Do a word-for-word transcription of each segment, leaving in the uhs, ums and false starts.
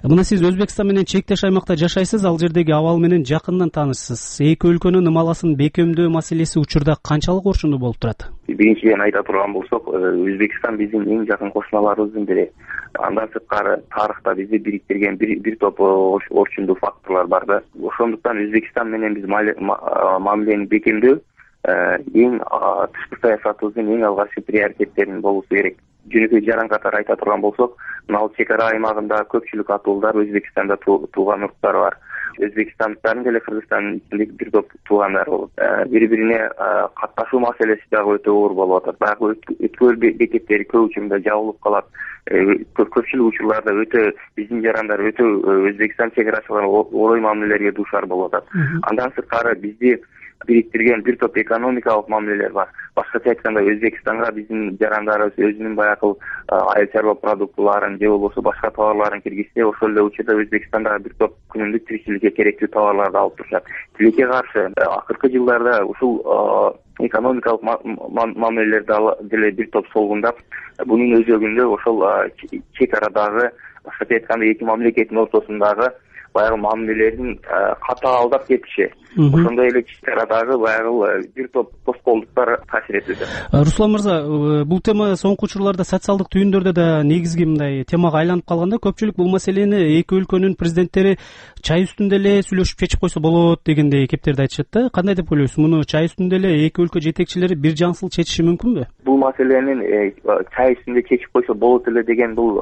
Мына сиз Өзбекстан менен чектеш аймакта жашайсыз, ал жердеги абал менен жакындан таанышсыз. Эки өлкөнүн ымаласын бекемдөө маселеси учурда канчалык орчундуу болуп турат? Биринчиден айта турган болсок, Өзбекстан биздин эң жакын кошуналарыбыздын бири. Андан сырткары тарыхта бизди бириктирген бир бир топ орчундуу факторлор бар да. Ошондуктан Өзбекстан менен биз мамилени бекемдөө эң тышкы саясатыбыздын эң алгачкы приоритеттеринин болуусу керек. Жөнөкөй жаран катары айта турган болсок, мына чек ара аймагында көпчүлүк атуулар Өзбекстанда тууган уруктар бар. Өзбекстандыктардын деле Кыргызстандын ичиндеги бир топ туугандар болот. Бири-бирине катташуу маселеси дагы өтө оор болуп атат. Баягы өткөл бекеттери көп учурда жабылып калат. Көпчүлүк учурларда өтө биздин жарандар өтө Өзбекстан чек арачылары орой мамилелерге дуушар болуп атат. Андан сырткары бизди бириктирген бир топ экономикалык мамилелер бар. Башкача айтканда, Өзбекстанга биздин жарандарыбыз өзүнүн баягы айыл чарба продуктыларын же болбосо башка товарларын киргизсе, ошол эле учурда Өзбекстандагы бир топ күнүмдүк тиричиликке керектүү товарларды алып турушат. Тилекке каршы акыркы жылдарда ушул экономикалык мамилелерди деле бир топ солгундап, бунун өзөгүндө ошол чек арадагы, башкача айтканда, эки мамлекеттин ортосундагы баягы мамилелердин катаалдап кетиши, ошондой эле чек арадагы баягы бир топ тоскоолдуктар таасир этүүдө. Руслан мырза, бул тема соңку учурларда социалдык түйүндөрдө да негизги мындай темага айланып калганда, көпчүлүк бул маселени эки өлкөнүн президенттери чай үстүндө эле сүйлөшүп чечип койсо болот дегендей кептерди айтышат да. Кандай деп ойлойсуз? Муну чай үстүндө эле эки өлкө жетекчилери бир жансыл чечиши мүмкүнбү? Бул маселенин чай үстүндө чечип койсо болот эле деген бул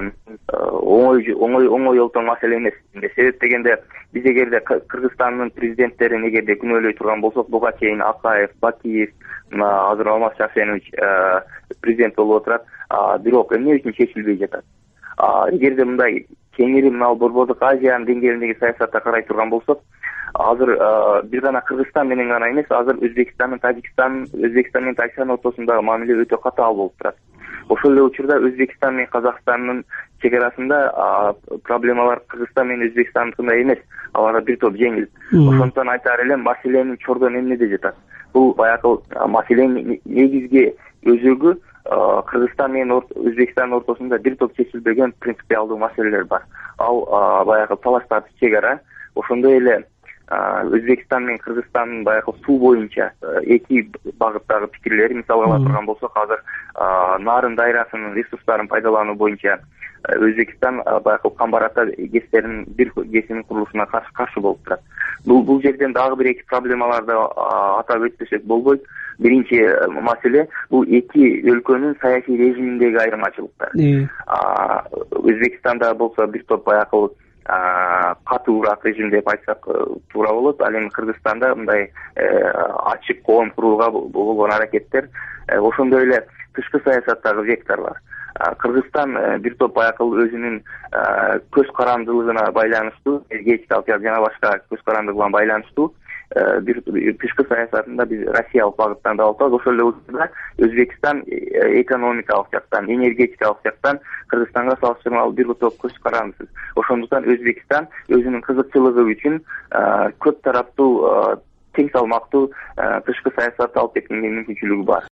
оңой оңой оңой олтон маселе эмес. Себеп дегенде, биз эгерде Кыргызстандын президенттерин эгерде күнөөлөй турган болсок, буга чейин Акаев, Бакиев, азыр Алмаз Шарсенович президент болуп отурат. Бирок эмне үчүн чечилбей жатат? Эгерде мындай кеңири мына Борбордук Азиянын деңгээлиндеги саясатта карай турган болсок, азыр бир гана Кыргызстан менен гана эмес, азыр Өзбекстандын, Тажикстан, Өзбекстан менен Тажикстан ортосундагы мамиле өтө катаал болуп турат. Ошол эле учурда Өзбекстан менен Казакстандын чек арасында проблемалар Кыргызстан менен Өзбекстандыкындай эмес, аларга бир топ жеңил. Ошондуктан айтаар элем, маселенин чордон эмнеде жатат? Бул баягы маселенин негизги өзөгү Кыргызстан менен Өзбекстандын ортосунда бир топ чечилбеген принципиалдуу маселелер бар. Ал баягы талаш тартыш чек ара, ошондой эле Өзбекстан менен Кыргызстандын баягы суу боюнча эки багыттагы пикирлери, мисалга ала турган болсок, азыр Нарын дайрасынын ресурстарын пайдалануу боюнча Өзбекстан баягы Камбар-Ата гэстеринин бир гэсинин курулушуна каршы болуп турат. Бул бул жерден дагы бир эки проблемаларды атап өтпөсөк болбойт. Биринчи маселе бул эки өлкөнүн саясий режиминдеги айырмачылыктар. Өзбекстанда болсо бир топ баягы катуураак режим деп айтсак туура болот. Ал эми Кыргызстанда мындай ачык коом курууга болгон аракеттер, ошондой эле тышкы саясаттагы векторлор. Кыргызстан бир топ баягы өзүнүн көз карандылыгына байланыштуу, энергетикалык жана башка көз карандылыгы менен байланыштуу бир тышкы саясатында биз Россиялык багыттан да алып, ошол эле учурда Өзбекстан экономикалык жактан, энергетикалык жактан Кыргызстанга салыштырмалуу бир топ көз карандысыз. Ошондуктан Өзбекстан өзүнүн кызыкчылыгы үчүн көп тараптуу, тең салмактуу тышкы саясатты алып кеткенге мүмкүнчүлүгү бар.